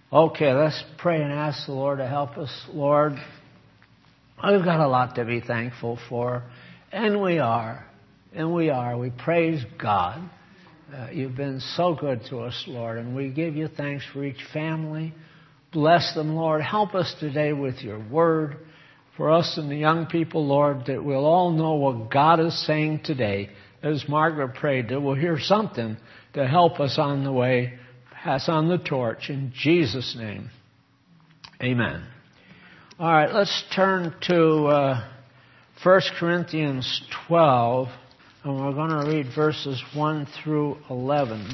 Okay, let's pray and ask the Lord to help us. Lord, we've got a lot to be thankful for, and we are. And we are. We praise God. You've been so good to us, Lord, and we give you thanks for each family. Bless them, Lord. Help us today with your word. For us and the young people, Lord, that we'll all know what God is saying today. As Margaret prayed, that we'll hear something to help us on the way, pass on the torch. In Jesus' name, amen. All right, let's turn to 1 Corinthians 12, and we're going to read verses 1 through 11.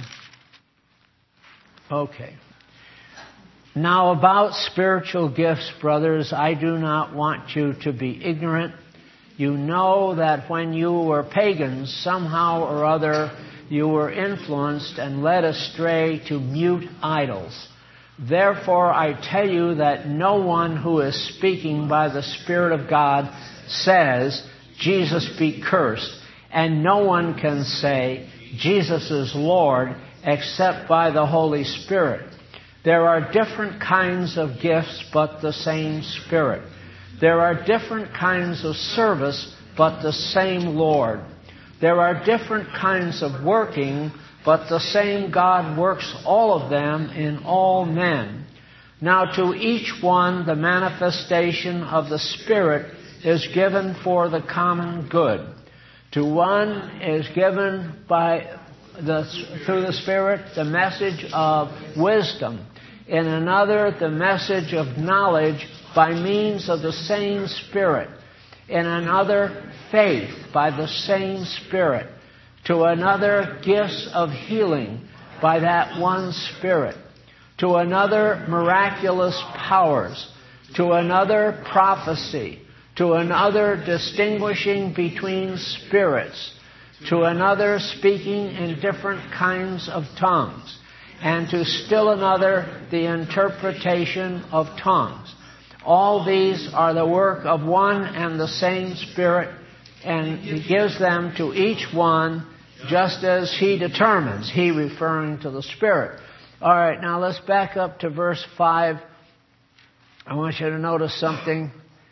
Okay. Now about spiritual gifts, brothers, I do not want you to be ignorant. You know that when you were pagans, somehow or other you were influenced and led astray to mute idols. Therefore I tell you that no one who is speaking by the Spirit of God says, Jesus be cursed, and no one can say, Jesus is Lord, except by the Holy Spirit. There are different kinds of gifts, but the same Spirit. There are different kinds of service, but the same Lord. There are different kinds of working, but the same God works all of them in all men. Now to each one the manifestation of the Spirit is given for the common good. To one is given through the Spirit the message of wisdom. In another, the message of knowledge by means of the same Spirit. In another, faith by the same Spirit. To another, gifts of healing by that one Spirit. To another, miraculous powers. To another, prophecy. To another, distinguishing between spirits. To another, speaking in different kinds of tongues. And to still another, the interpretation of tongues. All these are the work of one and the same Spirit, and He gives them to each one just as He determines. He referring to the Spirit. All right, now let's back up to verse 5. I want you to notice something.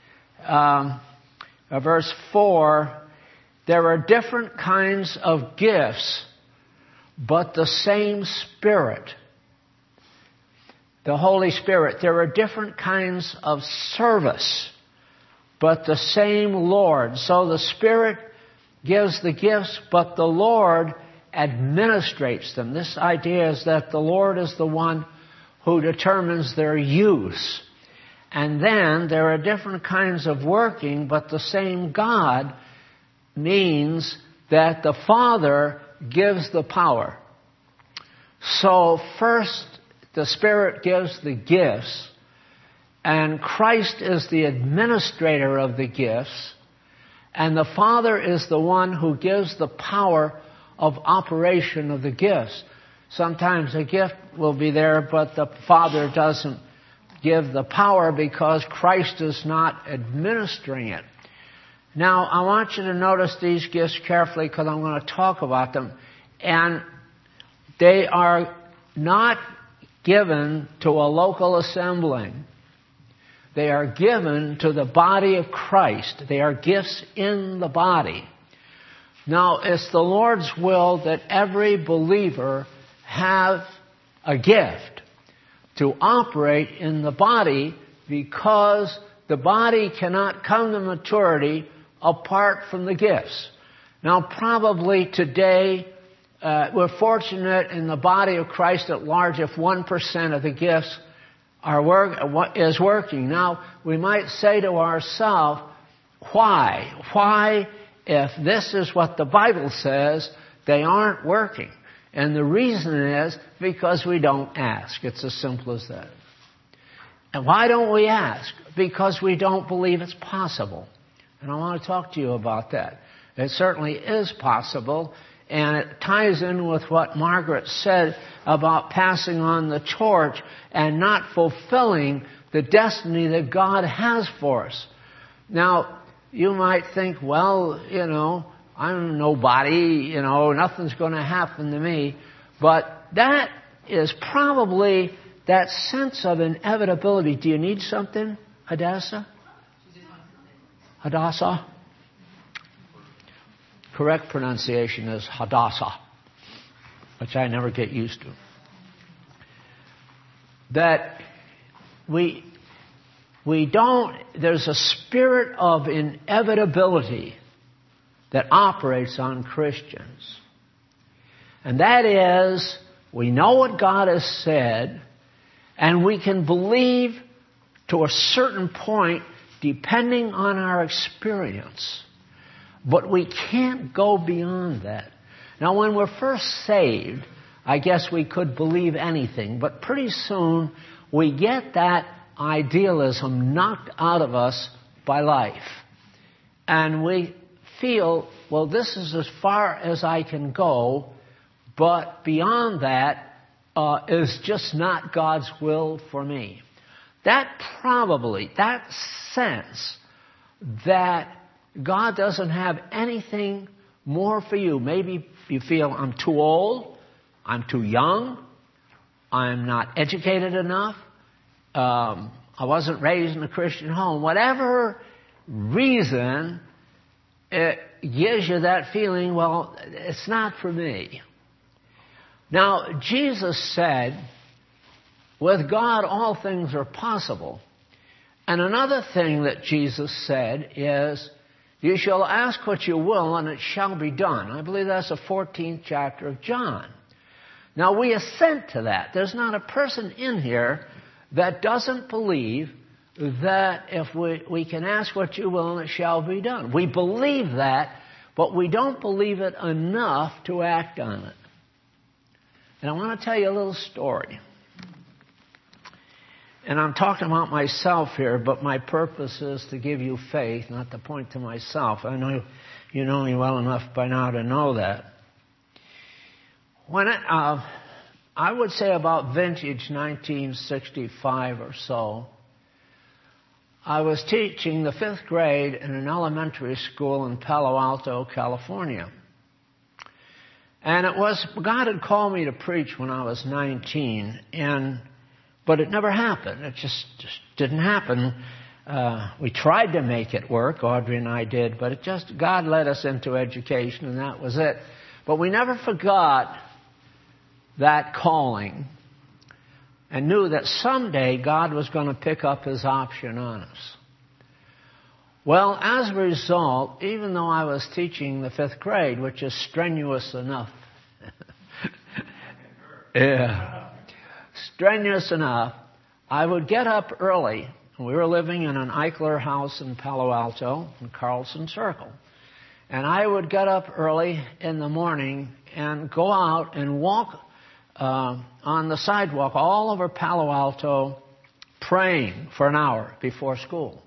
Verse 4, there are different kinds of gifts, but the same Spirit, the Holy Spirit. There are different kinds of service, but the same Lord. So the Spirit gives the gifts, but the Lord administrates them. This idea is that the Lord is the one who determines their use. And then there are different kinds of working, but the same God means that the Father gives the power. So first, the Spirit gives the gifts, and Christ is the administrator of the gifts, and the Father is the one who gives the power of operation of the gifts. Sometimes a gift will be there, but the Father doesn't give the power because Christ is not administering it. Now, I want you to notice these gifts carefully because I'm going to talk about them. And they are not given to a local assembling. They are given to the body of Christ. They are gifts in the body. Now, it's the Lord's will that every believer have a gift to operate in the body, because the body cannot come to maturity apart from the gifts. Now, probably today, we're fortunate in the body of Christ at large if 1% of the gifts is working. Now, we might say to ourselves, why? Why, if this is what the Bible says, they aren't working? And the reason is because we don't ask. It's as simple as that. And why don't we ask? Because we don't believe it's possible. And I want to talk to you about that. It certainly is possible, and it ties in with what Margaret said about passing on the torch and not fulfilling the destiny that God has for us. Now, you might think, well, I'm nobody, nothing's going to happen to me. But that is probably that sense of inevitability. Do you need something, Hadassah? Hadassah? Correct pronunciation is Hadassah, which I never get used to. That we don't, there's a spirit of inevitability that operates on Christians. And that is, we know what God has said, and we can believe to a certain point depending on our experience. But we can't go beyond that. Now, when we're first saved, I guess we could believe anything. But pretty soon, we get that idealism knocked out of us by life. And we feel, well, this is as far as I can go, but beyond that is just not God's will for me. That sense that God doesn't have anything more for you. Maybe you feel, I'm too old, I'm too young, I'm not educated enough, I wasn't raised in a Christian home. Whatever reason, it gives you that feeling, well, it's not for me. Now, Jesus said, with God all things are possible. And another thing that Jesus said is, you shall ask what you will, and it shall be done. I believe that's the 14th chapter of John. Now, we assent to that. There's not a person in here that doesn't believe that if we can ask what you will, and it shall be done. We believe that, but we don't believe it enough to act on it. And I want to tell you a little story. And I'm talking about myself here, but my purpose is to give you faith, not to point to myself. I know you know me well enough by now to know that. When I would say about vintage 1965 or so, I was teaching the 5th grade in an elementary school in Palo Alto, California. And God had called me to preach when I was 19, but it never happened. It just didn't happen. We tried to make it work, Audrey and I did, but God led us into education, and that was it. But we never forgot that calling and knew that someday God was going to pick up His option on us. Well, as a result, even though I was teaching the 5th grade, which is strenuous enough, strenuous enough, I would get up early. We were living in an Eichler house in Palo Alto, in Carlson Circle. And I would get up early in the morning and go out and walk on the sidewalk all over Palo Alto, praying for an hour before school.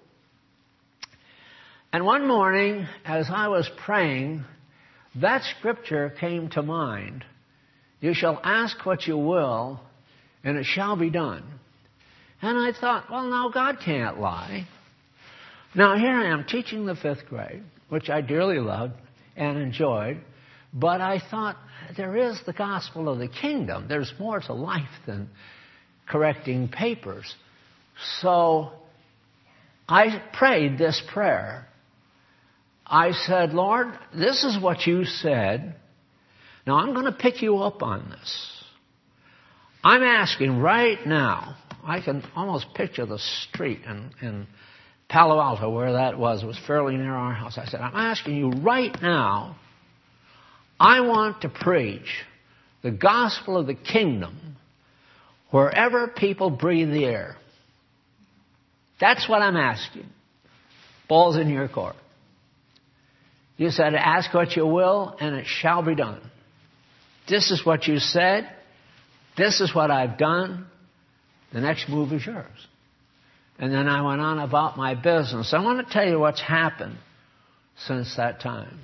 And one morning, as I was praying, that scripture came to mind. You shall ask what you will, and it shall be done. And I thought, well, no, God can't lie. Now, here I am teaching the 5th grade, which I dearly loved and enjoyed, but I thought, there is the gospel of the kingdom. There's more to life than correcting papers. So I prayed this prayer. I said, Lord, this is what you said. Now I'm going to pick you up on this. I'm asking right now. I can almost picture the street in Palo Alto where that was. It was fairly near our house. I said, I'm asking you right now. I want to preach the gospel of the kingdom wherever people breathe the air. That's what I'm asking. Ball's in your court. You said, ask what you will, and it shall be done. This is what you said. This is what I've done. The next move is yours. And then I went on about my business. I want to tell you what's happened since that time.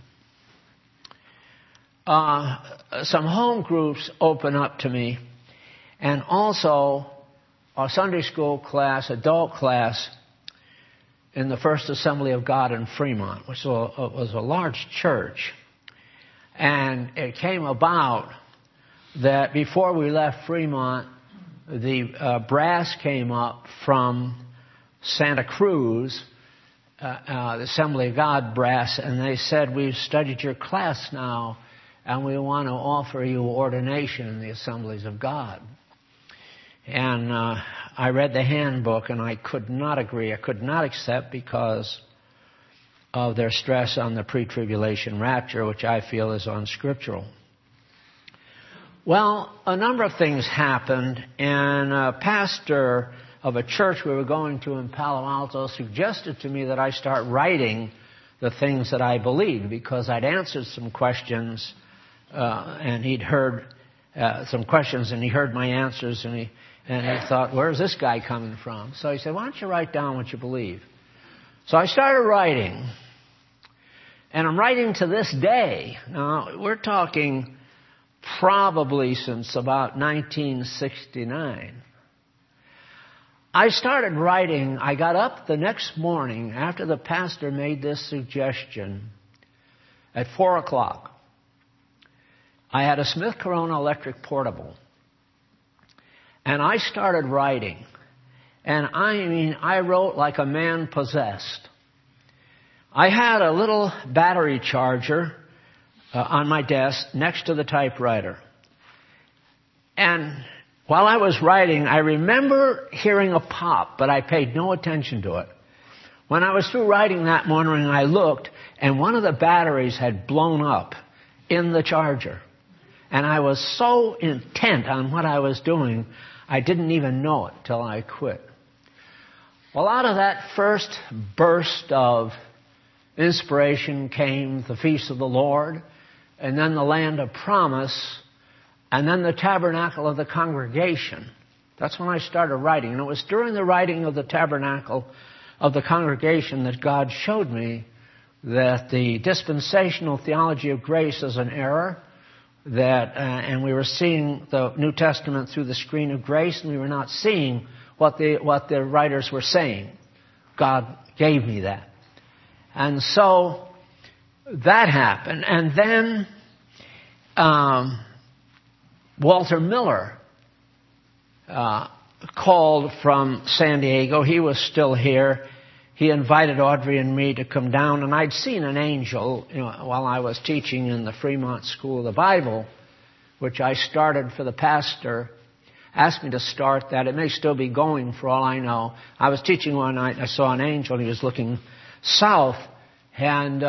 Some home groups open up to me, and also a Sunday school class, adult class, in the First Assembly of God in Fremont, which was a large church. And it came about that before we left Fremont, the brass came up from Santa Cruz, the Assembly of God brass, and they said, we've studied your class now, and we want to offer you ordination in the Assemblies of God. And I read the handbook, and I could not agree. I could not accept because of their stress on the pre-tribulation rapture, which I feel is unscriptural. Well, a number of things happened, and a pastor of a church we were going to in Palo Alto suggested to me that I start writing the things that I believed, because I'd answered some questions, and he'd heard some questions, and he heard my answers, and he thought, where's this guy coming from? So he said, why don't you write down what you believe? So I started writing, and I'm writing to this day. Now, we're talking probably since about 1969. I started writing. I got up the next morning after the pastor made this suggestion at 4 o'clock. I had a Smith Corona electric portable. And I started writing. And I wrote like a man possessed. I had a little battery charger on my desk next to the typewriter. And while I was writing, I remember hearing a pop, but I paid no attention to it. When I was through writing that morning, I looked, and one of the batteries had blown up in the charger. And I was so intent on what I was doing, I didn't even know it till I quit. Well, out of that first burst of inspiration came the Feast of the Lord, and then the Land of Promise, and then the Tabernacle of the Congregation. That's when I started writing. And it was during the writing of the Tabernacle of the Congregation that God showed me that the dispensational theology of grace is an error, and we were seeing the New Testament through the screen of grace, and we were not seeing what the writers were saying. God gave me that. And so that happened. And then Walter Miller called from San Diego. He was still here. He invited Audrey and me to come down, and I'd seen an angel while I was teaching in the Fremont School of the Bible, which I started for the pastor. Asked me to start that. It may still be going for all I know. I was teaching one night, and I saw an angel, and he was looking south, and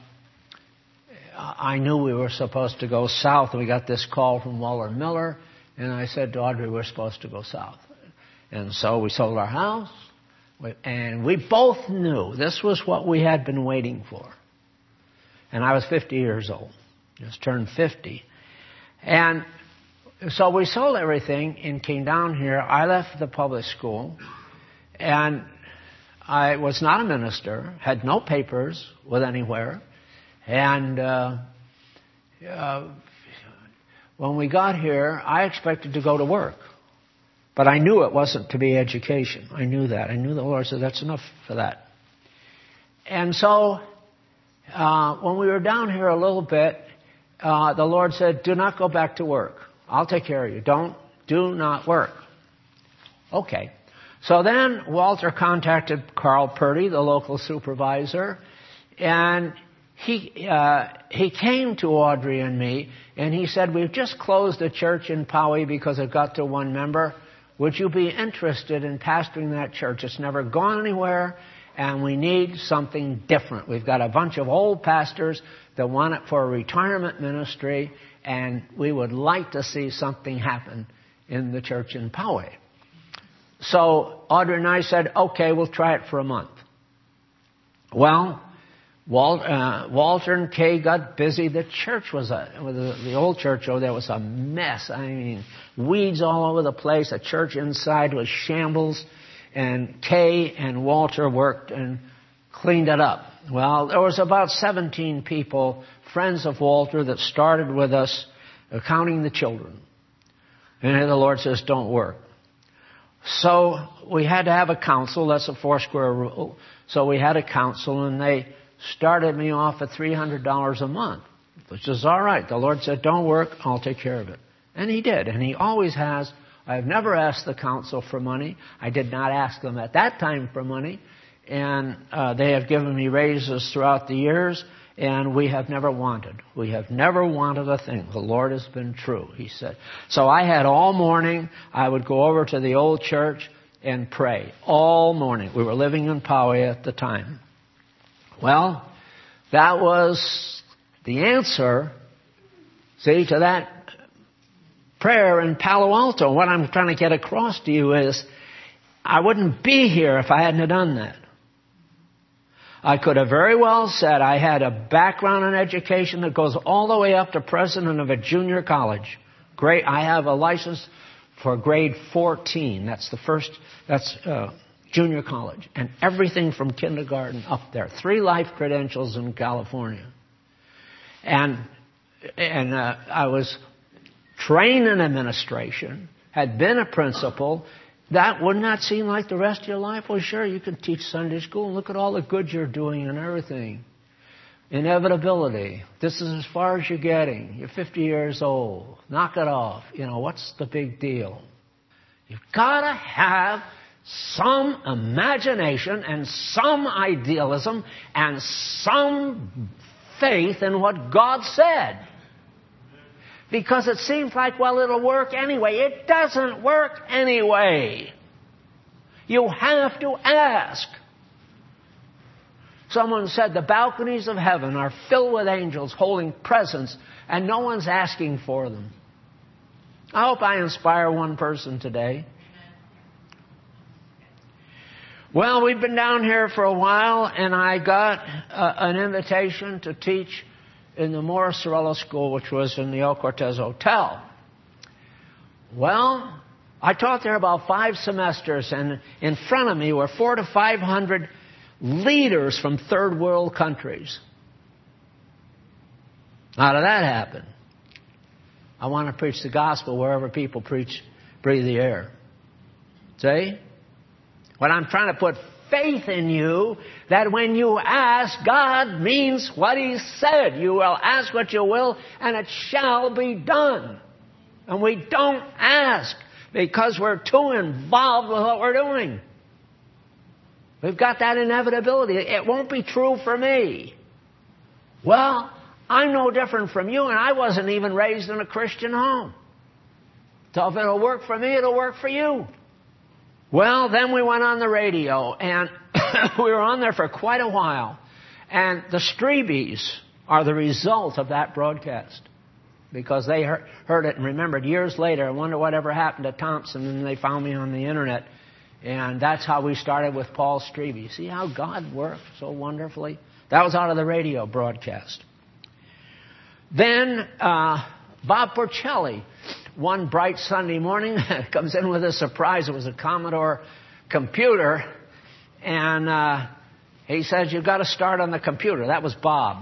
I knew we were supposed to go south, and we got this call from Walter Miller, and I said to Audrey, we're supposed to go south. And so we sold our house, and we both knew this was what we had been waiting for. And I was 50 years old, just turned 50. And so we sold everything and came down here. I left the public school, and I was not a minister, had no papers with anywhere. And when we got here, I expected to go to work. But I knew it wasn't to be education. I knew that. I knew the Lord said, that's enough for that. And so when we were down here a little bit, the Lord said, do not go back to work. I'll take care of you. Do not work. Okay. So then Walter contacted Carl Purdy, the local supervisor, and he came to Audrey and me, and he said, we've just closed a church in Poway because it got to one member. Would you be interested in pastoring that church? It's never gone anywhere, and we need something different. We've got a bunch of old pastors that want it for a retirement ministry, and we would like to see something happen in the church in Poway. So Audrey and I said, okay, we'll try it for a month. Well, Walter and Kay got busy. The church was the old church over there was a mess. I mean, weeds all over the place. The church inside was shambles. And Kay and Walter worked and cleaned it up. Well, there was about 17 people, friends of Walter, that started with us, counting the children. And the Lord says, don't work. So we had to have a council. That's a 4-square rule. So we had a council, and they started me off at $300 a month, which is all right. The Lord said, don't work, I'll take care of it. And He did. And He always has I've never asked the council for money. I did not ask them at that time for money. And they have given me raises throughout the years, and we have never wanted. We have never wanted a thing. The Lord has been true, he said. So I had all morning, I would go over to the old church and pray. All morning. We were living in Poway at the time. Well, that was the answer, see, to that prayer in Palo Alto. What I'm trying to get across to you is, I wouldn't be here if I hadn't done that. I could have very well said I had a background in education that goes all the way up to president of a junior college. Great. I have a license for grade 14. That's junior college. And everything from kindergarten up there. 3 life credentials in California. And I was trained in administration, had been a principal. That would not seem like the rest of your life. Well, sure, you can teach Sunday school and look at all the good you're doing and everything. Inevitability. This is as far as you're getting. You're 50 years old. Knock it off. What's the big deal? You've got to have some imagination and some idealism and some faith in what God said. Because it seems like, well, it'll work anyway. It doesn't work anyway. You have to ask. Someone said the balconies of heaven are filled with angels holding presents, and no one's asking for them. I hope I inspire one person today. Well, we've been down here for a while, and I got an invitation to teach in the Morris Cerullo School, which was in the El Cortez Hotel. Well, I taught there about 5 semesters, and in front of me were 400 to 500 leaders from third world countries. How did that happen? I want to preach the gospel wherever people breathe the air. See? What I'm trying to put faith in you, that when you ask, God means what He said. You will ask what you will, and it shall be done. And we don't ask because we're too involved with what we're doing. We've got that inevitability. It won't be true for me. Well, I'm no different from you, and I wasn't even raised in a Christian home. So if it'll work for me, it'll work for you. Well, then we went on the radio, and we were on there for quite a while. And the Strebies are the result of that broadcast. Because they heard it and remembered years later. I wonder whatever happened to Thompson, and they found me on the internet. And that's how we started with Paul Strebe. See how God works so wonderfully? That was out of the radio broadcast. Then Bob Porcelli, one bright Sunday morning, comes in with a surprise. It was a Commodore computer. And he says, you've got to start on the computer. That was Bob.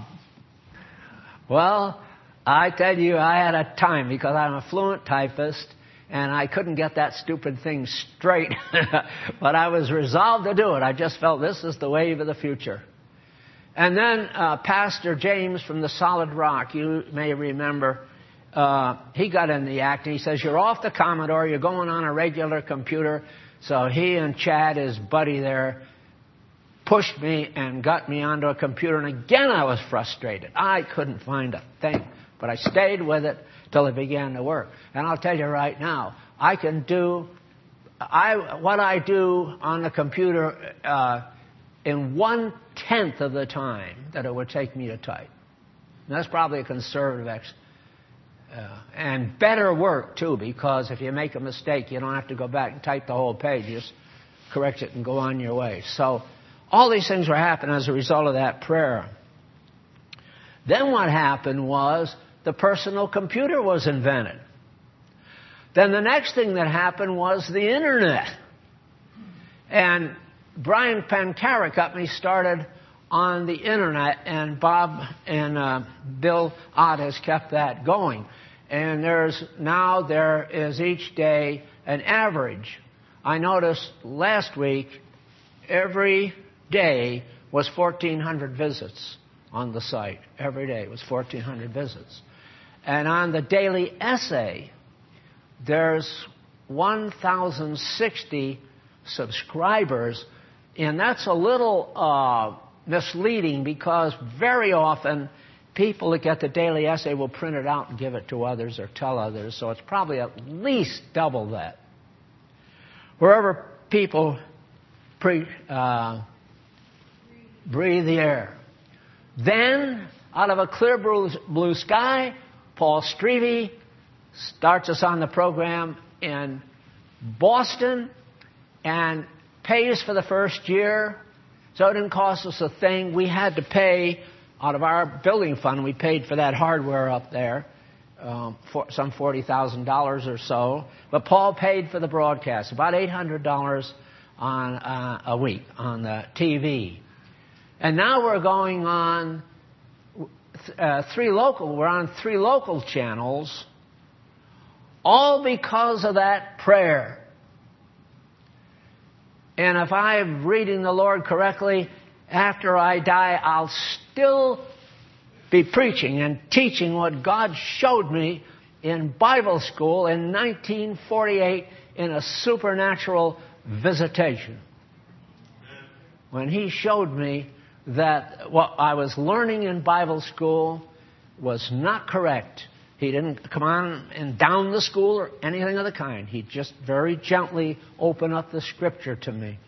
Well, I tell you, I had a time because I'm a fluent typist. And I couldn't get that stupid thing straight. But I was resolved to do it. I just felt this is the wave of the future. And then Pastor James from the Solid Rock, you may remember, he got in the act and he says, you're off the Commodore, you're going on a regular computer. So he and Chad, his buddy there, pushed me and got me onto a computer. And again I was frustrated. I couldn't find a thing. But I stayed with it till it began to work. And I'll tell you right now, I can do what I do on the computer in 1/10 of the time that it would take me to type. And that's probably a conservative and better work, too, because if you make a mistake, you don't have to go back and type the whole page. You just correct it and go on your way. So all these things were happening as a result of that prayer. Then what happened was the personal computer was invented. Then the next thing that happened was the Internet. And Brian Pankara got me started on the Internet, and Bob and Bill Ott has kept that going. And there is each day an average. I noticed last week, every day was 1,400 visits on the site. Every day was 1,400 visits. And on the daily essay, there's 1,060 subscribers. And that's a little misleading, because very often people that get the daily essay will print it out and give it to others or tell others. So it's probably at least double that. Wherever people breathe the air. Then, out of a clear blue sky, Paul Streve starts us on the program in Boston and pays for the first year. So it didn't cost us a thing. We had to pay out of our building fund. We paid for that hardware up there, for some $40,000 or so. But Paul paid for the broadcast, about $800 on a week on the TV. And now we're going on we're on 3 local channels, all because of that prayer. And if I'm reading the Lord correctly, after I die, I'll still be preaching and teaching what God showed me in Bible school in 1948 in a supernatural visitation. When He showed me that what I was learning in Bible school was not correct. He didn't come on and down the school or anything of the kind. He just very gently opened up the Scripture to me.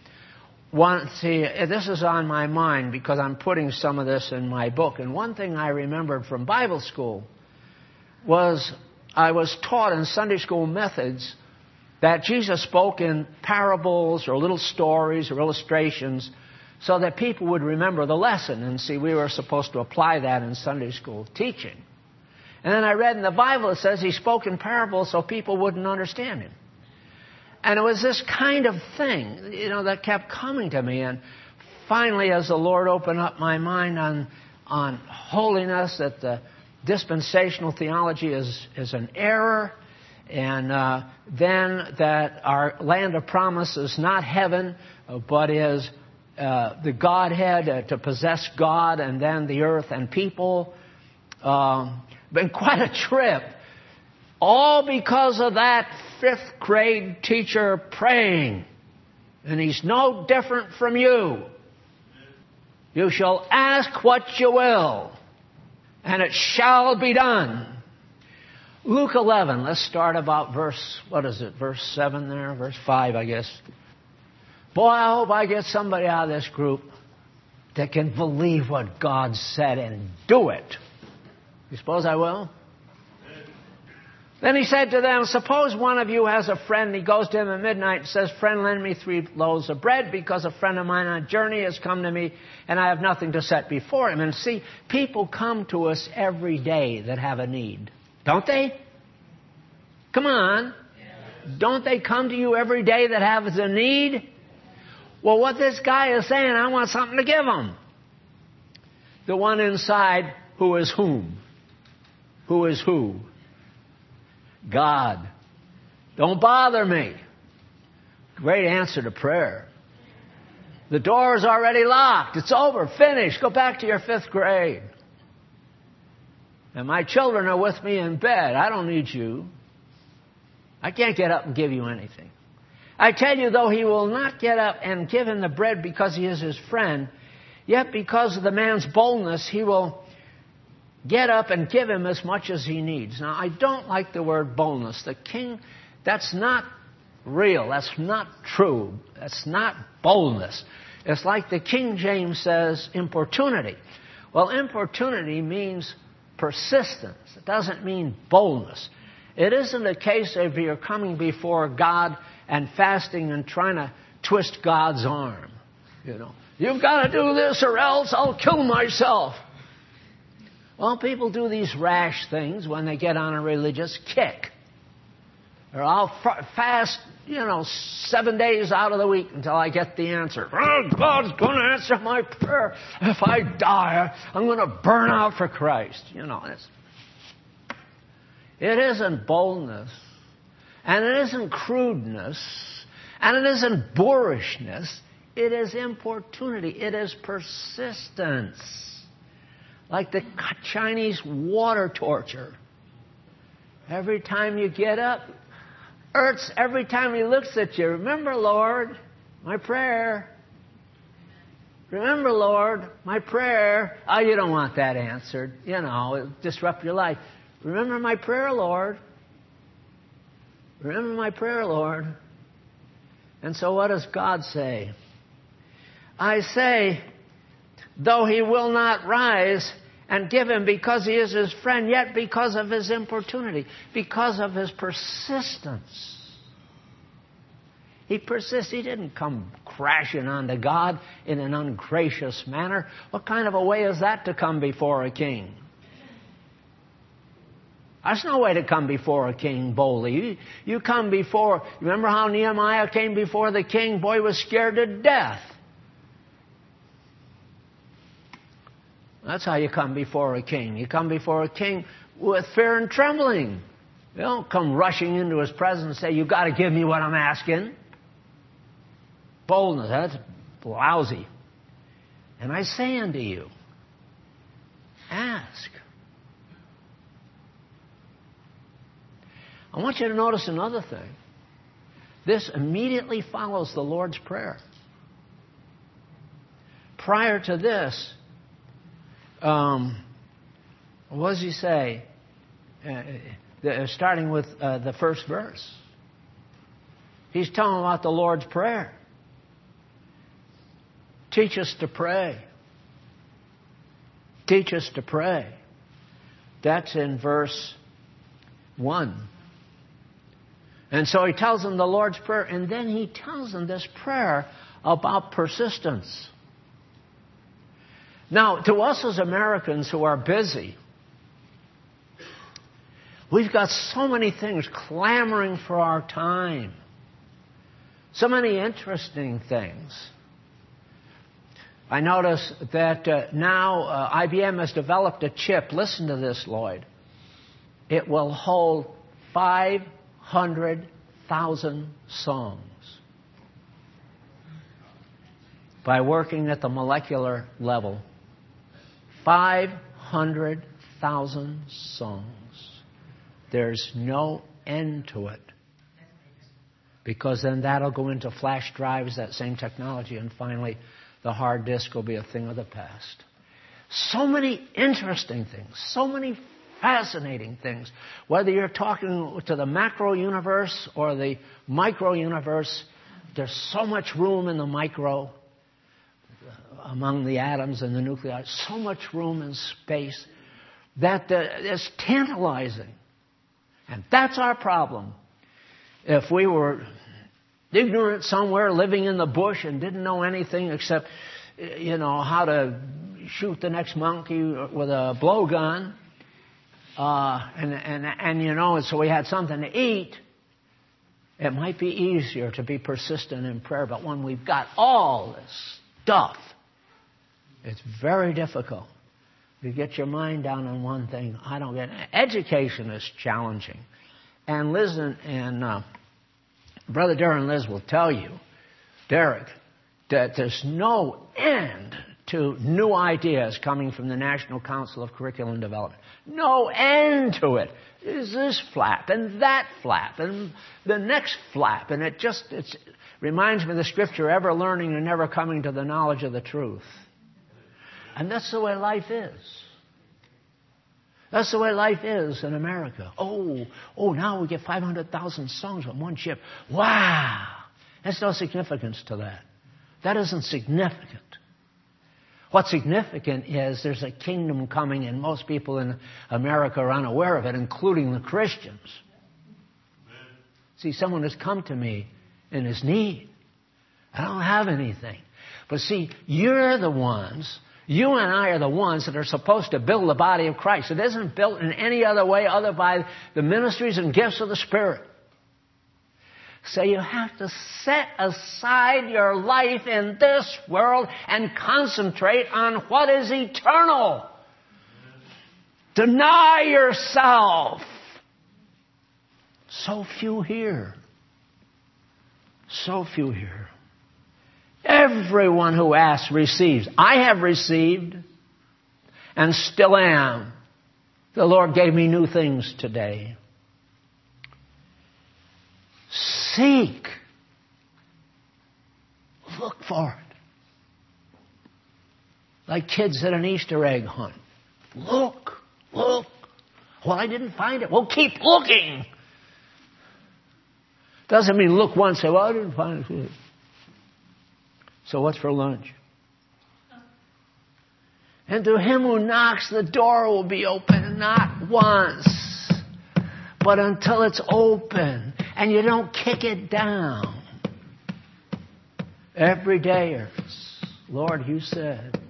This is on my mind because I'm putting some of this in my book. And one thing I remembered from Bible school was I was taught in Sunday school methods that Jesus spoke in parables or little stories or illustrations so that people would remember the lesson. And see, we were supposed to apply that in Sunday school teaching. And then I read in the Bible it says He spoke in parables so people wouldn't understand Him. And it was this kind of thing, that kept coming to me. And finally, as the Lord opened up my mind on holiness, that the dispensational theology is an error, and then that our land of promise is not heaven, but is the Godhead, to possess God, and then the earth and people. Been quite a trip. All because of that 5th grade teacher praying. And he's no different from you. You shall ask what you will, and it shall be done. Luke 11, let's start about verse 7 there? Verse 5, I guess. Boy, I hope I get somebody out of this group that can believe what God said and do it. You suppose I will? Then He said to them, suppose one of you has a friend. He goes to him at midnight and says, friend, lend me 3 loaves of bread because a friend of mine on a journey has come to me and I have nothing to set before him. And see, people come to us every day that have a need. Don't they? Come on. Don't they come to you every day that have a need? Well, what this guy is saying, I want something to give him. The one inside, who is whom? Who is who? God. Don't bother me. Great answer to prayer. The door is already locked. It's over. Finished. Go back to your 5th grade. And my children are with me in bed. I don't need you. I can't get up and give you anything. I tell you, though he will not get up and give him the bread because he is his friend, yet because of the man's boldness, he will get up and give him as much as he needs. Now, I don't like the word boldness. The king, that's not real. That's not true. That's not boldness. It's like the King James says, importunity. Well, importunity means persistence. It doesn't mean boldness. It isn't a case of you're coming before God and fasting and trying to twist God's arm. You've got to do this or else I'll kill myself. Well, people do these rash things when they get on a religious kick. Or I'll fast, 7 days out of the week until I get the answer. Oh, God's going to answer my prayer. If I die, I'm going to burn out for Christ. It isn't boldness. And it isn't crudeness. And it isn't boorishness. It is importunity. It is persistence. Like the Chinese water torture. Every time you get up, hurts every time he looks at you. Remember, Lord, my prayer. Remember, Lord, my prayer. Oh, you don't want that answered. It'll disrupt your life. Remember my prayer, Lord. Remember my prayer, Lord. And so what does God say? I say, though he will not rise and give him because he is his friend, yet because of his importunity, because of his persistence. He persists. He didn't come crashing onto God in an ungracious manner. What kind of a way is that to come before a king? That's no way to come before a king boldly. You come before... Remember how Nehemiah came before the king? Boy, he was scared to death. That's how you come before a king. You come before a king with fear and trembling. You don't come rushing into his presence and say, you've got to give me what I'm asking. Boldness, that's lousy. And I say unto you, ask. I want you to notice another thing. This immediately follows the Lord's Prayer. Prior to this, what does he say? Starting with the first verse. He's telling about the Lord's Prayer. Teach us to pray. Teach us to pray. That's in verse 1. And so he tells them the Lord's Prayer, and then he tells them this prayer about persistence. Now, to us as Americans who are busy, we've got so many things clamoring for our time. So many interesting things. I notice that now IBM has developed a chip. Listen to this, Lloyd. It will hold 500,000 songs by working at the molecular level. 500,000 songs. There's no end to it. Because then that'll go into flash drives, that same technology, and finally the hard disk will be a thing of the past. So many interesting things, so many fascinating things. Whether you're talking to the macro universe or the micro universe, there's so much room in the micro, among the atoms and the nuclei, so much room in space that it's tantalizing. And that's our problem. If we were ignorant somewhere living in the bush and didn't know anything except, how to shoot the next monkey with a blowgun, and so we had something to eat, it might be easier to be persistent in prayer. But when we've got all this stuff, it's very difficult to get your mind down on one thing. I don't get it. Education is challenging. And Liz and Brother Darren and Liz will tell you, Derek, that there's no end to new ideas coming from the National Council of Curriculum Development. No end to it. Is this flap and that flap and the next flap. And it reminds me of the scripture, ever learning and never coming to the knowledge of the truth. And that's the way life is. That's the way life is in America. Oh, now we get 500,000 songs on one chip. Wow! There's no significance to that. That isn't significant. What's significant is there's a kingdom coming, and most people in America are unaware of it, including the Christians. See, someone has come to me in his need. I don't have anything. But see, you're the ones... You and I are the ones that are supposed to build the body of Christ. It isn't built in any other way other by the ministries and gifts of the Spirit. So you have to set aside your life in this world and concentrate on what is eternal. Deny yourself. So few here. So few here. Everyone who asks receives. I have received and still am. The Lord gave me new things today. Seek. Look for it. Like kids at an Easter egg hunt. Look. Well, I didn't find it. Well, keep looking. Doesn't mean look once and say, well, I didn't find it. So what's for lunch? And to him who knocks, the door will be open, not once, but until it's open, and you don't kick it down. Every day, Lord, you said,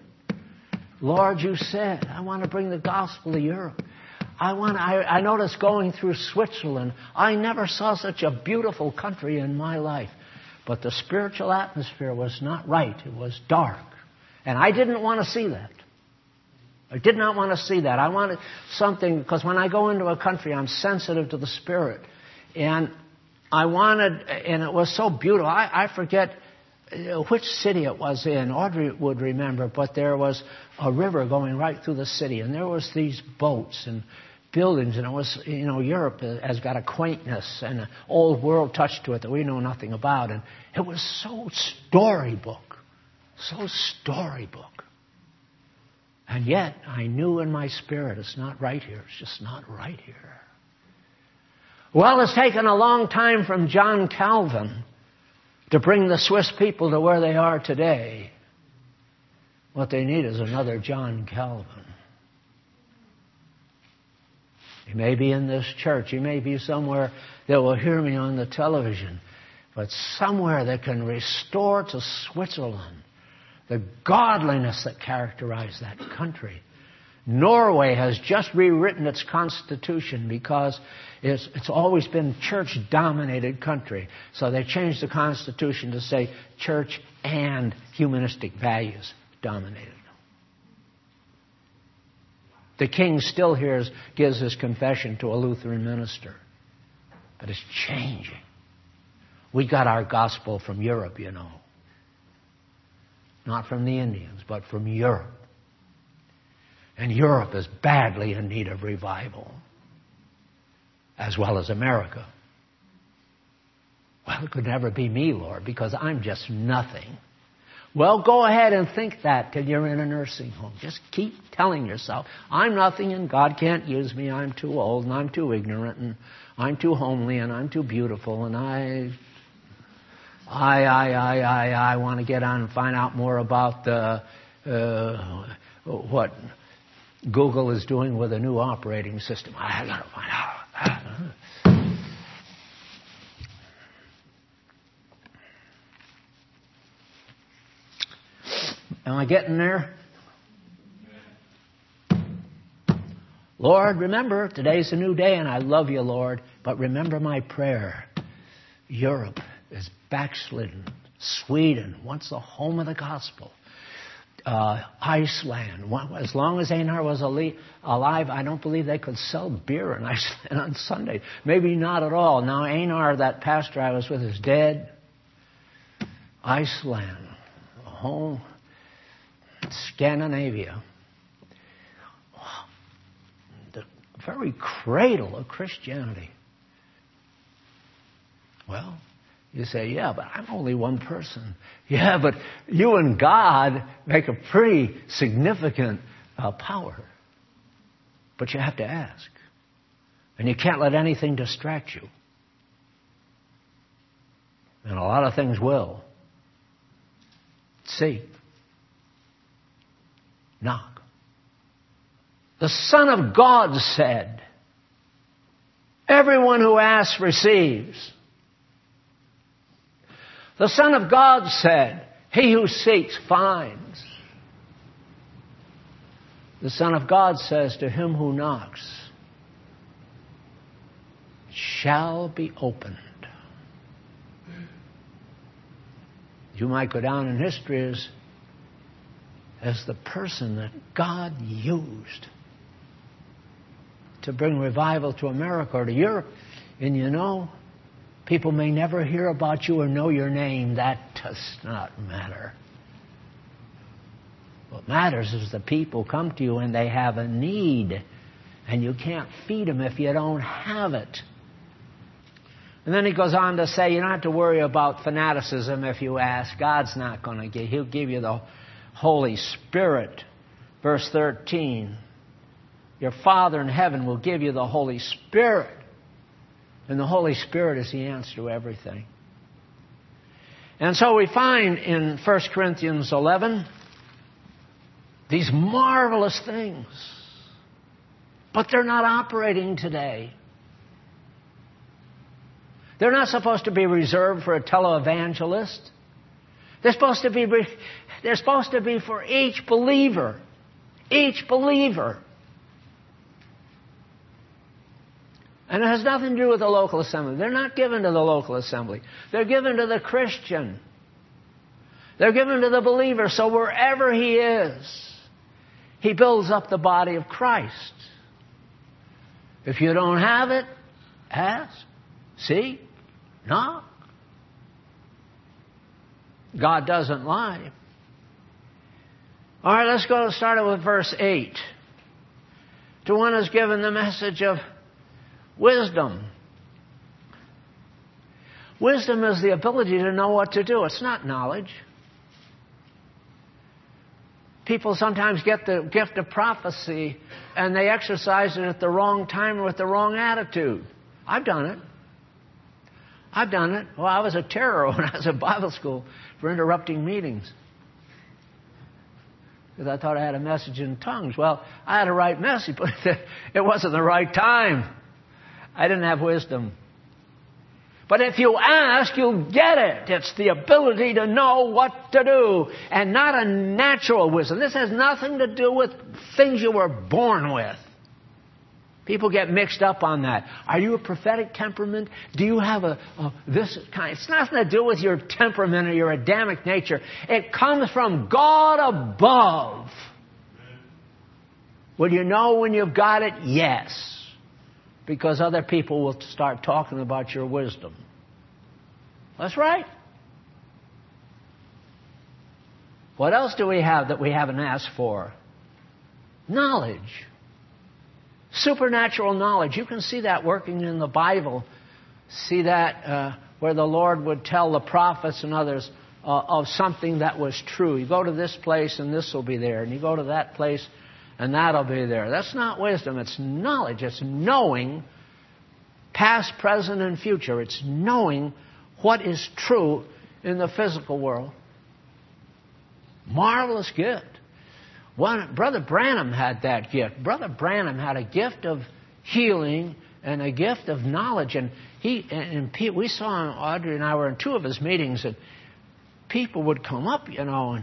I want to bring the gospel to Europe. I noticed going through Switzerland, I never saw such a beautiful country in my life. But the spiritual atmosphere was not right. It was dark. And I didn't want to see that. I did not want to see that. I wanted something, because when I go into a country, I'm sensitive to the Spirit. And it was so beautiful. I forget which city it was in. Audrey would remember, but there was a river going right through the city. And there was these boats and buildings, and it was, Europe has got a quaintness and an old world touch to it that we know nothing about. And it was so storybook. And yet, I knew in my spirit, it's not right here. It's just not right here. Well, it's taken a long time from John Calvin to bring the Swiss people to where they are today. What they need is another John Calvin. He may be in this church. He may be somewhere that will hear me on the television. But somewhere that can restore to Switzerland the godliness that characterized that country. Norway has just rewritten its constitution because it's always been church-dominated country. So they changed the constitution to say church and humanistic values dominated. The king still gives his confession to a Lutheran minister. But it's changing. We got our gospel from Europe, Not from the Indians, but from Europe. And Europe is badly in need of revival, as well as America. Well, it could never be me, Lord, because I'm just nothing. Well, go ahead and think that till you're in a nursing home. Just keep telling yourself, I'm nothing and God can't use me. I'm too old and I'm too ignorant and I'm too homely and I'm too beautiful and I want to get on and find out more about what Google is doing with a new operating system. I got to find out. Am I getting there? Lord, remember, today's a new day and I love you, Lord, but remember my prayer. Europe is backslidden. Sweden, once the home of the gospel. Iceland, as long as Einar was alive, I don't believe they could sell beer in Iceland on Sunday. Maybe not at all. Now Einar, that pastor I was with, is dead. Iceland, home, Scandinavia. The very cradle of Christianity. Well, you say, yeah, but I'm only one person. Yeah, but you and God make a pretty significant power. But you have to ask. And you can't let anything distract you. And a lot of things will. Seek. Knock. The Son of God said, everyone who asks receives. The Son of God said, he who seeks finds. The Son of God says, to him who knocks, it shall be opened. You might go down in history as the person that God used to bring revival to America or to Europe. And people may never hear about you or know your name. That does not matter. What matters is the people come to you and they have a need. And you can't feed them if you don't have it. And then he goes on to say, you don't have to worry about fanaticism if you ask. God's not going to give. He'll give you the Holy Spirit. Verse 13. Your Father in heaven will give you the Holy Spirit. And the Holy Spirit is the answer to everything. And so we find in 1 Corinthians 11 these marvelous things. But they're not operating today. They're not supposed to be reserved for a televangelist. They're supposed to be for each believer. Each believer. And it has nothing to do with the local assembly. They're not given to the local assembly. They're given to the Christian. They're given to the believer. So wherever he is, he builds up the body of Christ. If you don't have it, ask, seek, knock. God doesn't lie. All right, let's go start with verse 8. To one is given the message of wisdom. Wisdom is the ability to know what to do. It's not knowledge. People sometimes get the gift of prophecy and they exercise it at the wrong time or with the wrong attitude. I've done it. Well, I was a terror when I was at Bible school for interrupting meetings. Because I thought I had a message in tongues. Well, I had a right message, but it wasn't the right time. I didn't have wisdom. But if you ask, you'll get it. It's the ability to know what to do. And not a natural wisdom. This has nothing to do with things you were born with. People get mixed up on that. Are you a prophetic temperament? Do you have this kind? It's nothing to do with your temperament or your Adamic nature. It comes from God above. Will you know when you've got it? Yes. Because other people will start talking about your wisdom. That's right. What else do we have that we haven't asked for? Knowledge. Supernatural knowledge. You can see that working in the Bible. See that where the Lord would tell the prophets and others of something that was true. You go to this place and this will be there. And you go to that place and that'll be there. That's not wisdom. It's knowledge. It's knowing past, present, and future. It's knowing what is true in the physical world. Marvelous gift. Brother Branham had that gift. Brother Branham had a gift of healing and a gift of knowledge. And we saw him, Audrey and I were in two of his meetings, and people would come up, and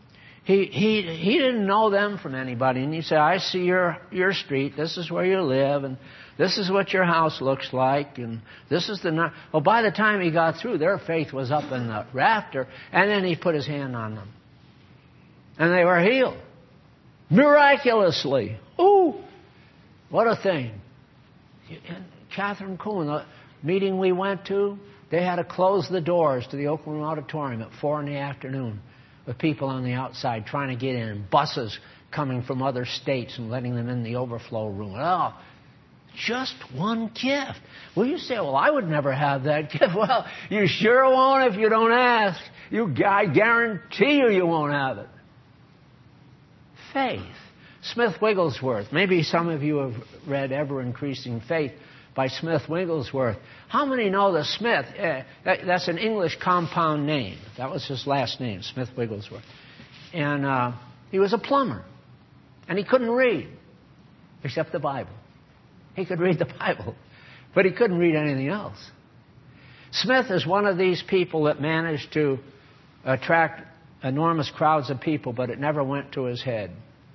he didn't know them from anybody. And he said, I see your street. This is where you live. And this is what your house looks like. And this is the... Well, by the time he got through, their faith was up in the rafter. And then he put his hand on them. And they were healed. Miraculously. Ooh! What a thing. And Catherine Kuhn, the meeting we went to, they had to close the doors to the Oakland Auditorium at 4 p.m. with people on the outside trying to get in, buses coming from other states and letting them in the overflow room. Oh, just one gift. Well, you say, well, I would never have that gift. Well, you sure won't if you don't ask. I guarantee you won't have it. Faith. Smith Wigglesworth. Maybe some of you have read Ever Increasing Faith by Smith Wigglesworth. How many know that Smith, that's an English compound name. That was his last name, Smith Wigglesworth. And he was a plumber. And he couldn't read, except the Bible. He could read the Bible, but he couldn't read anything else. Smith is one of these people that managed to attract enormous crowds of people, but it never went to his head.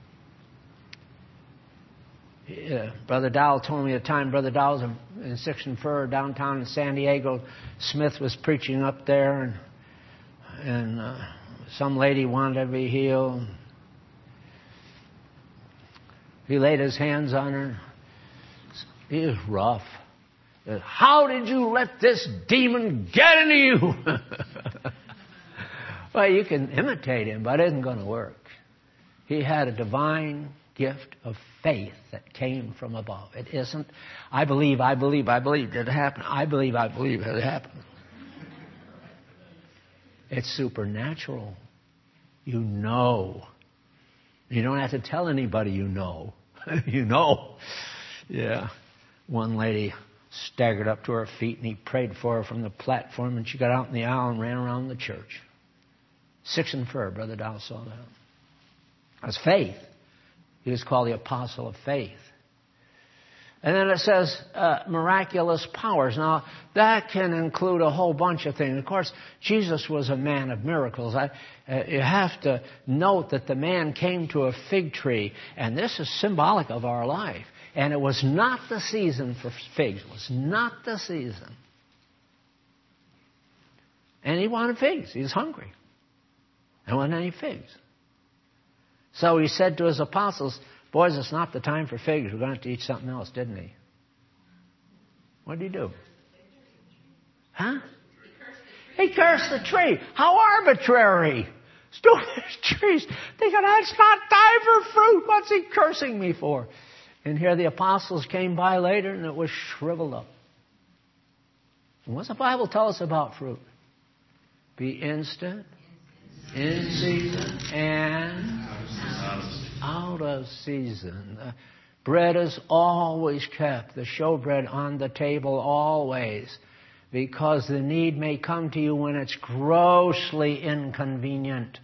Brother Dowell told me a time, Brother Dowell's in Sixth and Fur, downtown in San Diego. Smith was preaching up there, and some lady wanted to be healed. He laid his hands on her. He was rough. How did you let this demon get into you? Well, you can imitate him, but it isn't going to work. He had a divine gift of faith that came from above. It isn't, I believe it happened. I believe it happened. It's supernatural. You know. You don't have to tell anybody you know. You know. Yeah. One lady staggered up to her feet and he prayed for her from the platform, and she got out in the aisle and ran around the church. 6 and fur, Brother Dow saw that. That's faith. He was called the apostle of faith. And then it says miraculous powers. Now, that can include a whole bunch of things. Of course, Jesus was a man of miracles. You have to note that the man came to a fig tree, and this is symbolic of our life. And it was not the season for figs. It was not the season. And he wanted figs. He was hungry. There wasn't any figs. So he said to his apostles, boys, it's not the time for figs. We're going to have to eat something else, didn't he? What did he do? Huh? He cursed the tree. How arbitrary. Stupid trees. Thinking, it's not time for fruit. What's he cursing me for? And here the apostles came by later and it was shriveled up. And what's the Bible tell us about fruit? Be instant, in season, and out of season. Bread is always kept, the showbread on the table always, because the need may come to you when it's grossly inconvenient.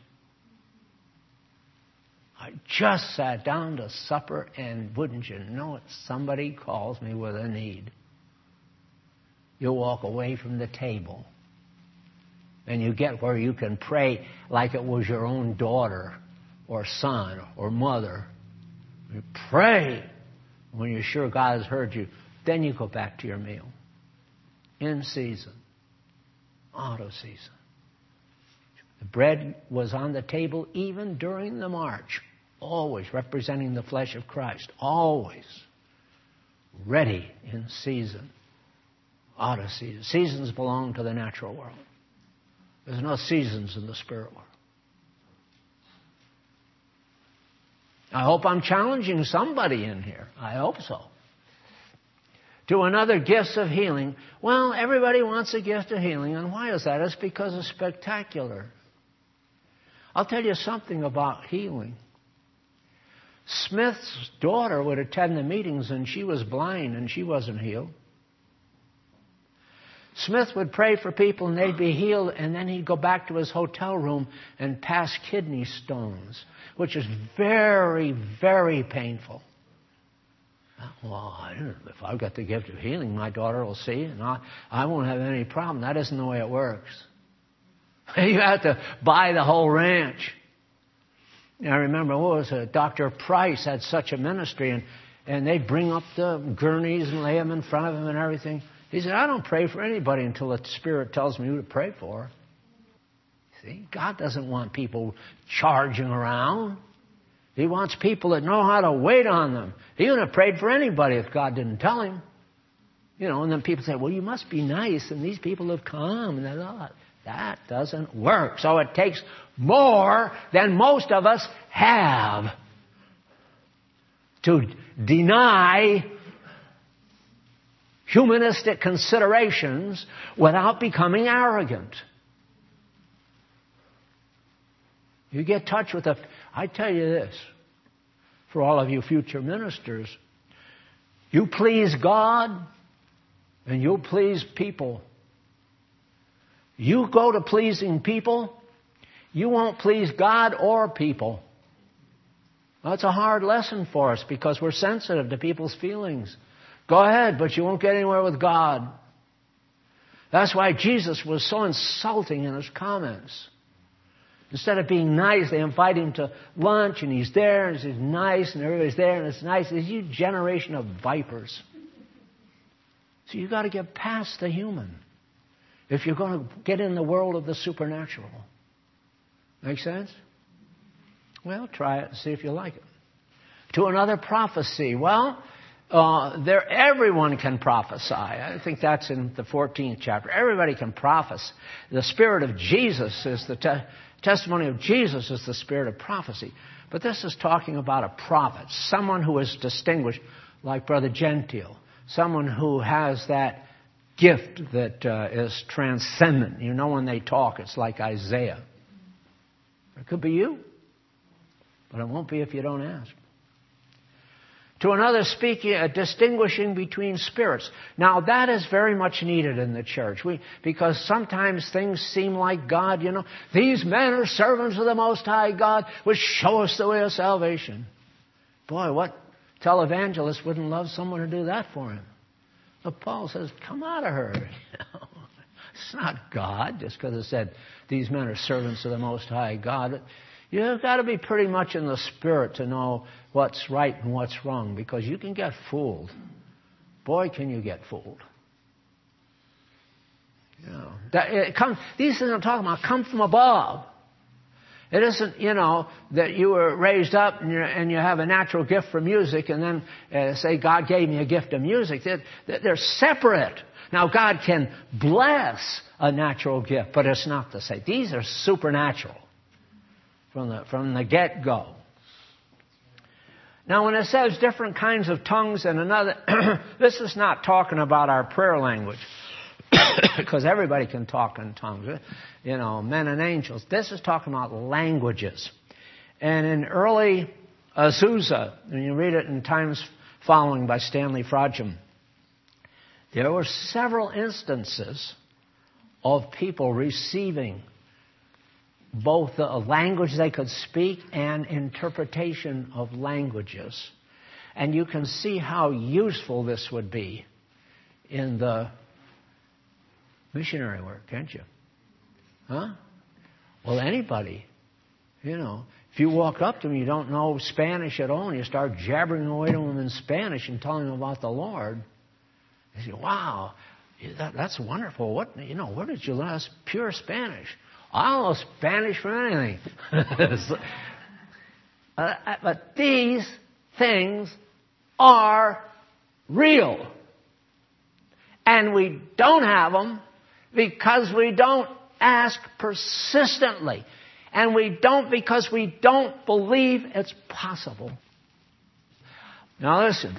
I just sat down to supper, and wouldn't you know it, somebody calls me with a need. You walk away from the table, and you get where you can pray like it was your own daughter or son or mother. You pray when you're sure God has heard you. Then you go back to your meal. In season, out of season. The bread was on the table even during the march. Always representing the flesh of Christ. Always ready in season, out of season. Seasons belong to the natural world. There's no seasons in the spirit world. I hope I'm challenging somebody in here. I hope so. To another, gifts of healing. Well, everybody wants a gift of healing. And why is that? It's because it's spectacular. I'll tell you something about healing. Smith's daughter would attend the meetings and she was blind and she wasn't healed. Smith would pray for people and they'd be healed, and then he'd go back to his hotel room and pass kidney stones, which is very, very painful. Well, if I've got the gift of healing, my daughter will see, and I won't have any problem. That isn't the way it works. You have to buy the whole ranch. I remember, Dr. Price had such a ministry, and they'd bring up the gurneys and lay them in front of him and everything. He said, I don't pray for anybody until the Spirit tells me who to pray for. See, God doesn't want people charging around. He wants people that know how to wait on them. He wouldn't have prayed for anybody if God didn't tell him. And then people say, well, you must be nice, and these people have come. And that doesn't work. So it takes more than most of us have to deny humanistic considerations without becoming arrogant. You get touch with I tell you this, for all of you future ministers, you please God and you'll please people. You go to pleasing people, you won't please God or people. That's a hard lesson for us because we're sensitive to people's feelings. Go ahead, but you won't get anywhere with God. That's why Jesus was so insulting in his comments. Instead of being nice, they invite him to lunch, and he's there, and he's nice, and everybody's there, and it's nice. It's you generation of vipers. So you've got to get past the human if you're going to get in the world of the supernatural. Make sense? Well, try it and see if you like it. To another, prophecy. Well, everyone can prophesy. I think that's in the 14th chapter. Everybody can prophesy. The Spirit of Jesus is the testimony of Jesus is the spirit of prophecy. But this is talking about a prophet, someone who is distinguished, like Brother Gentile, someone who has that gift that is transcendent. You know, when they talk, it's like Isaiah. It could be you, but it won't be if you don't ask. To another, speaking, distinguishing between spirits. Now, that is very much needed in the church. Because sometimes things seem like God, you know. These men are servants of the Most High God, which show us the way of salvation. Boy, what televangelist wouldn't love someone to do that for him? But Paul says, come out of her. It's not God, just because it said, these men are servants of the Most High God. You've got to be pretty much in the Spirit to know what's right and what's wrong, because you can get fooled. Boy, can you get fooled. You know, these things I'm talking about come from above. It isn't, you know, that you were raised up and you have a natural gift for music and then say, God gave me a gift of music. They're separate. Now, God can bless a natural gift, but it's not the same. These are supernatural from the get-go. Now, when it says different kinds of tongues and another, this is not talking about our prayer language, because everybody can talk in tongues, you know, men and angels. This is talking about languages. And in early Azusa, and you read it in Times Following by Stanley Frodsham, there were several instances of people receiving both the language they could speak and interpretation of languages. And you can see how useful this would be in the missionary work, can't you? Huh? Well, anybody, you know, if you walk up to them, you don't know Spanish at all, and you start jabbering away to them in Spanish and telling them about the Lord, they say, wow, that's wonderful. What, you know, where did you learn? That's pure Spanish. I don't know Spanish from anything. But these things are real. And we don't have them because we don't ask persistently. And we don't because we don't believe it's possible. Now listen.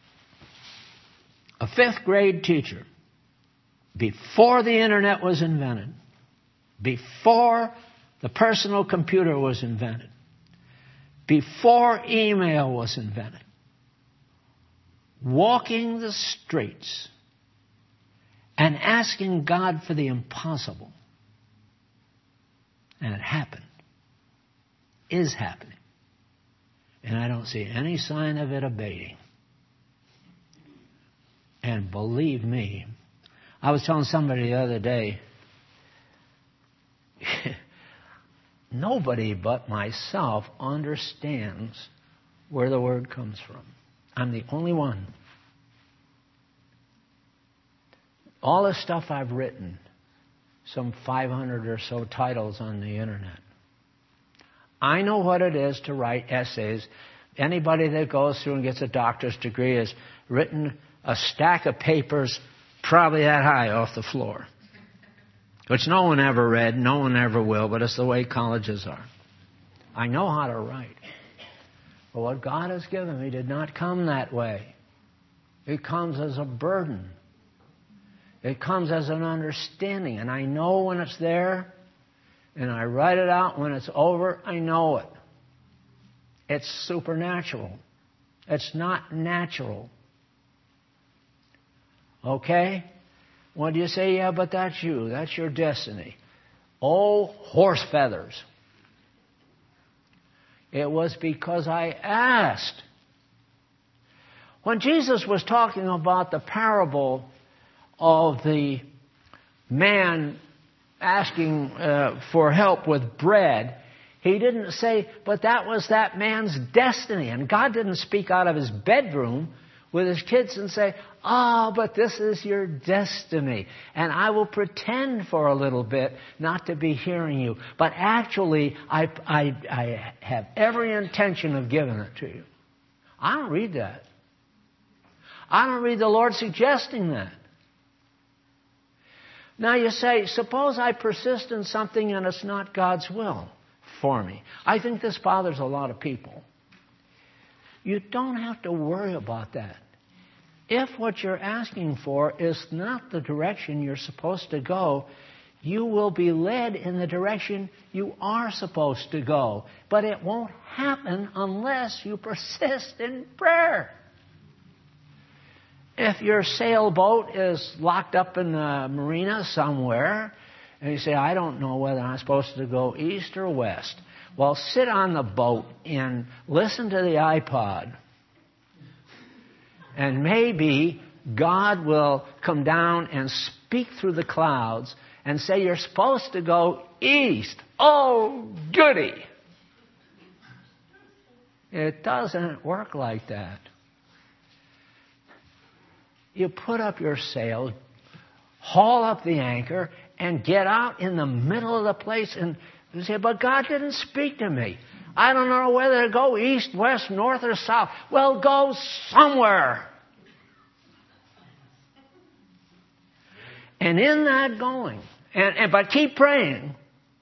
A 5th grade teacher, before the internet was invented, before the personal computer was invented, before email was invented, walking the streets and asking God for the impossible. And it happened. Is happening. And I don't see any sign of it abating. And believe me, I was telling somebody the other day, nobody but myself understands where the word comes from. I'm the only one. All the stuff I've written, some 500 or so titles on the internet. I know what it is to write essays. Anybody that goes through and gets a doctor's degree has written a stack of papers probably that high off the floor, which no one ever read, no one ever will, but it's the way colleges are. I know how to write. But what God has given me did not come that way. It comes as a burden. It comes as an understanding. And I know when it's there, and I write it out. When it's over, I know it. It's supernatural. It's not natural. Okay? What do you say? Yeah, but that's you. That's your destiny. Oh, horse feathers. It was because I asked. When Jesus was talking about the parable of the man asking for help with bread, he didn't say, but that was that man's destiny. And God didn't speak out of his bedroom with his kids and say, but this is your destiny. And I will pretend for a little bit not to be hearing you. But actually, I have every intention of giving it to you. I don't read that. I don't read the Lord suggesting that. Now you say, suppose I persist in something and it's not God's will for me. I think this bothers a lot of people. You don't have to worry about that. If what you're asking for is not the direction you're supposed to go, you will be led in the direction you are supposed to go. But it won't happen unless you persist in prayer. If your sailboat is locked up in the marina somewhere, and you say, I don't know whether I'm supposed to go east or west. Well, sit on the boat and listen to the iPod. And maybe God will come down and speak through the clouds and say, you're supposed to go east. Oh, goody. It doesn't work like that. You put up your sail, haul up the anchor, and get out in the middle of the place and say, but God didn't speak to me. I don't know whether to go east, west, north, or south. Well, go somewhere. And in that going, but keep praying,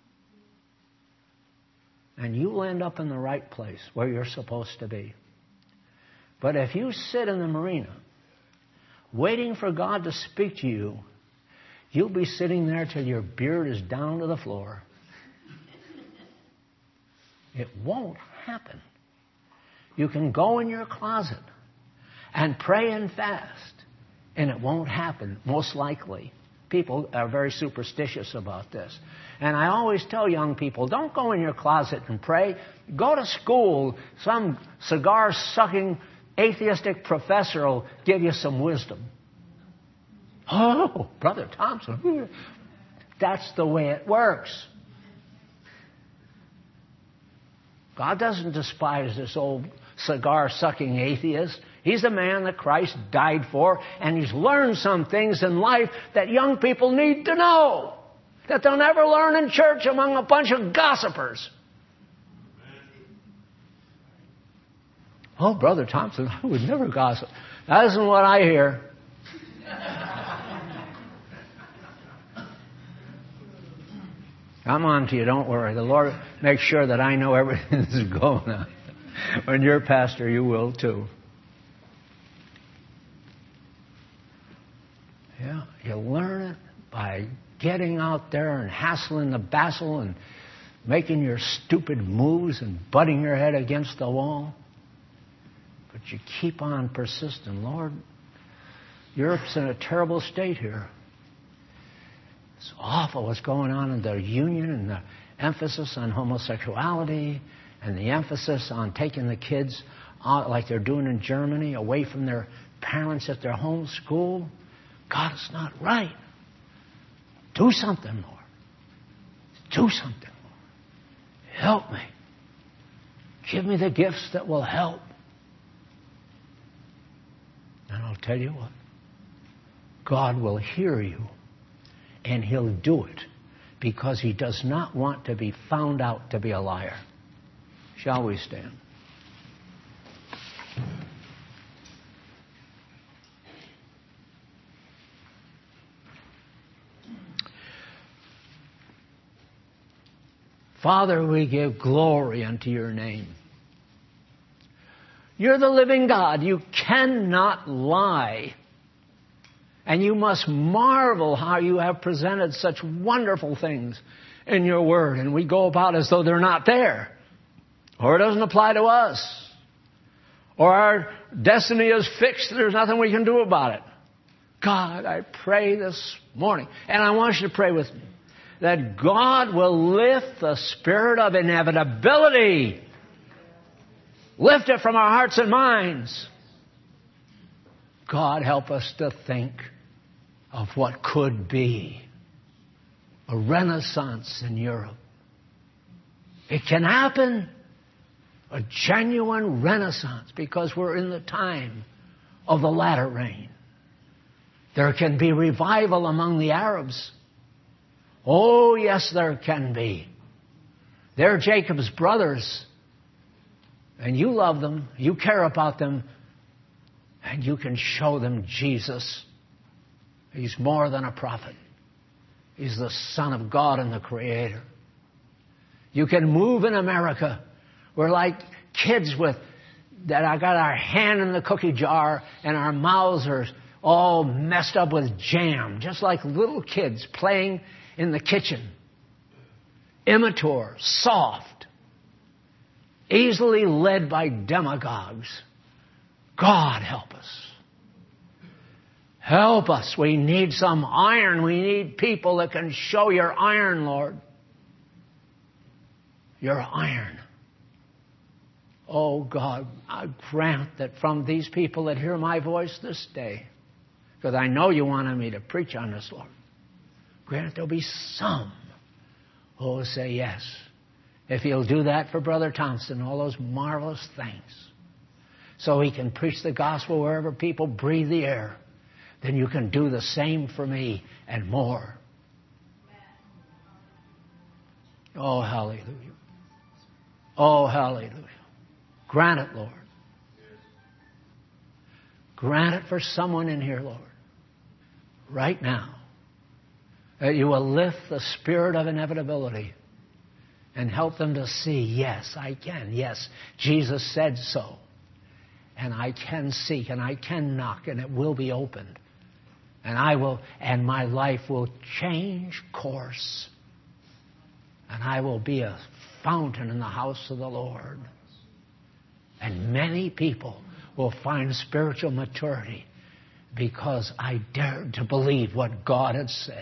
and you'll end up in the right place where you're supposed to be. But if you sit in the marina waiting for God to speak to you, you'll be sitting there till your beard is down to the floor. It won't happen. You can go in your closet and pray and fast, and it won't happen, most likely. People are very superstitious about this. And I always tell young people, don't go in your closet and pray. Go to school. Some cigar-sucking atheistic professor will give you some wisdom. Oh, Brother Thompson. That's the way it works. God doesn't despise this old cigar-sucking atheist. He's the man that Christ died for, and he's learned some things in life that young people need to know, that they'll never learn in church among a bunch of gossipers. Oh, Brother Thompson, I would never gossip. That isn't what I hear. I'm on to you, don't worry. The Lord makes sure that I know everything that's going on. When you're pastor, you will too. Yeah, you learn it by getting out there and hassling the bassel and making your stupid moves and butting your head against the wall. But you keep on persisting. Lord, Europe's in a terrible state here. It's awful what's going on in the union and the emphasis on homosexuality and the emphasis on taking the kids out like they're doing in Germany away from their parents at their home school. God, it's not right. Do something, Lord. Do something, Lord. Help me. Give me the gifts that will help. And I'll tell you what. God will hear you. And He'll do it because He does not want to be found out to be a liar. Shall we stand? Father, we give glory unto your name. You're the living God. You cannot lie. And you must marvel how you have presented such wonderful things in your word. And we go about as though they're not there. Or it doesn't apply to us. Or our destiny is fixed. There's nothing we can do about it. God, I pray this morning, and I want you to pray with me, that God will lift the spirit of inevitability. Lift it from our hearts and minds. God, help us to think of what could be a renaissance in Europe. It can happen, a genuine renaissance, because we're in the time of the latter rain. There can be revival among the Arabs. Oh, yes, there can be. They're Jacob's brothers, and you love them, you care about them. And you can show them Jesus. He's more than a prophet. He's the Son of God and the Creator. You can move in America. We're like kids that I got our hand in the cookie jar and our mouths are all messed up with jam, just like little kids playing in the kitchen. Immature, soft, easily led by demagogues. God help us. Help us. We need some iron. We need people that can show your iron, Lord. Your iron. Oh God, I grant that from these people that hear my voice this day, because I know you wanted me to preach on this, Lord, grant there'll be some who will say yes. If you'll do that for Brother Thompson, all those marvelous things, so he can preach the gospel wherever people breathe the air, then you can do the same for me and more. Oh, hallelujah. Oh, hallelujah. Grant it, Lord. Grant it for someone in here, Lord, right now, that you will lift the spirit of inevitability and help them to see, yes, I can. Yes, Jesus said so. And I can seek and I can knock and it will be opened. And my life will change course. And I will be a fountain in the house of the Lord. And many people will find spiritual maturity because I dared to believe what God had said.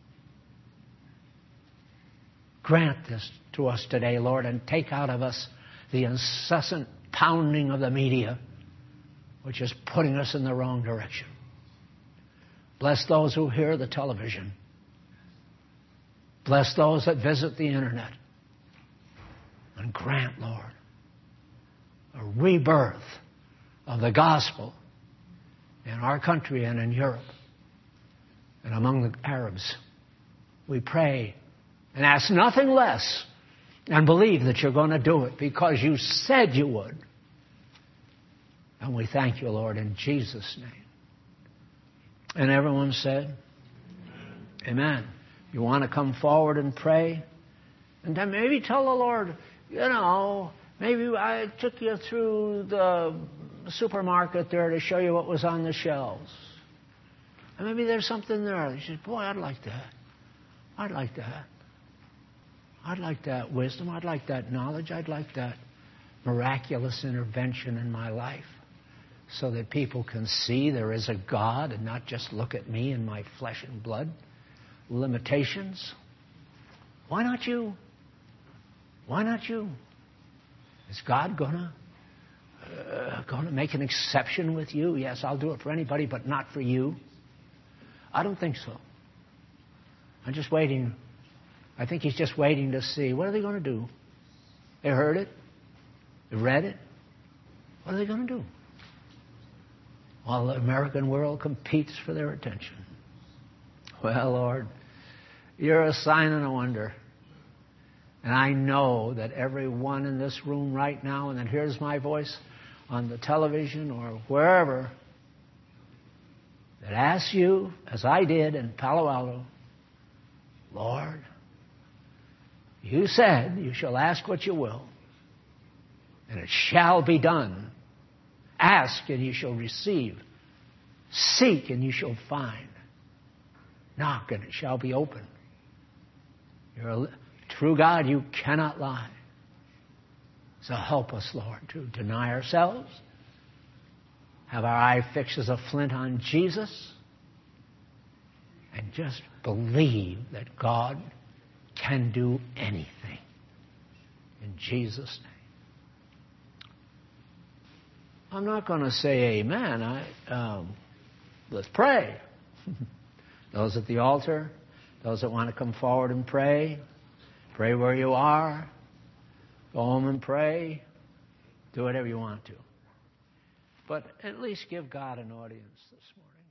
Grant this to us today, Lord, and take out of us the incessant pounding of the media, which is putting us in the wrong direction. Bless those who hear the television. Bless those that visit the internet. And grant, Lord, a rebirth of the gospel in our country and in Europe and among the Arabs. We pray and ask nothing less and believe that you're going to do it because you said you would. And we thank you, Lord, in Jesus' name. And everyone said, Amen. You want to come forward and pray? And then maybe tell the Lord, maybe I took you through the supermarket there to show you what was on the shelves. And maybe there's something there. You say, boy, I'd like that. I'd like that. I'd like that wisdom. I'd like that knowledge. I'd like that miraculous intervention in my life so that people can see there is a God and not just look at me and my flesh and blood limitations. Why not you? Why not you? Is God going to make an exception with you? Yes, I'll do it for anybody, but not for you. I don't think so. I'm just waiting. I think He's just waiting to see. What are they going to do? They heard it. They read it. What are they going to do? While the American world competes for their attention. Well, Lord, you're a sign and a wonder. And I know that everyone in this room right now and that hears my voice on the television or wherever that asks you, as I did in Palo Alto, Lord, you said you shall ask what you will, and it shall be done. Ask, and you shall receive. Seek, and you shall find. Knock, and it shall be opened. You're a true God. You cannot lie. So help us, Lord, to deny ourselves, have our eye fixed as a flint on Jesus, and just believe that God can do anything. In Jesus' name. I'm not going to say amen. Let's pray. Those at the altar, those that want to come forward and pray, pray where you are. Go home and pray. Do whatever you want to. But at least give God an audience this morning.